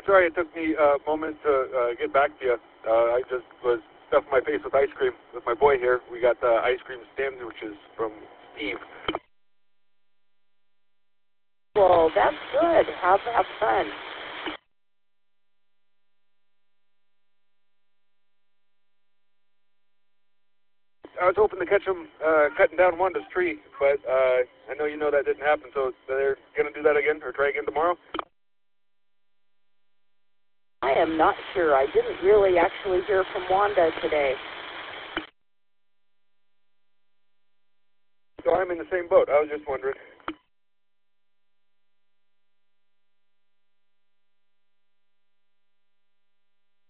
Sorry it took me a moment to get back to you. I just was stuffing my face with ice cream with my boy here. We got ice cream sandwiches from Steve. Well, that's good. Have fun. I was hoping to catch him cutting down Wanda's tree, but I know you know that didn't happen, so they're going to do that again, or try again tomorrow? I am not sure. I didn't really actually hear from Wanda today. So I'm in the same boat. I was just wondering.